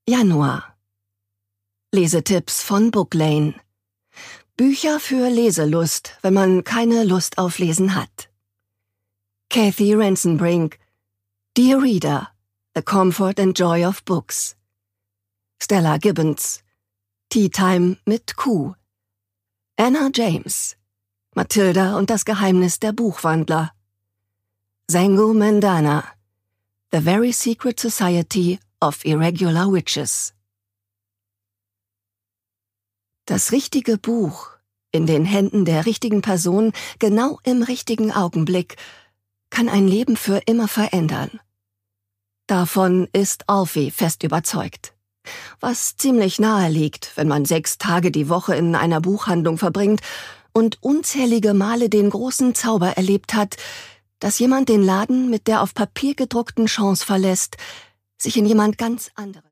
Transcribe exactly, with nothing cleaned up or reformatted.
Januar. Lesetipps von Booklane. Bücher für Leselust, wenn man keine Lust auf Lesen hat. Kathy Ransom-Brink. Dear Reader, The Comfort and Joy of Books. Stella Gibbons. Tea Time mit Q. Anna James. Matilda und das Geheimnis der Buchwandler. Sengu Mandana. The Very Secret Society of Irregular Witches. Das richtige Buch in den Händen der richtigen Person, genau im richtigen Augenblick, kann ein Leben für immer verändern. Davon ist Alfie fest überzeugt. Was ziemlich nahe liegt, wenn man sechs Tage die Woche in einer Buchhandlung verbringt und unzählige Male den großen Zauber erlebt hat, dass jemand den Laden mit der auf Papier gedruckten Chance verlässt, sich in jemand ganz anderes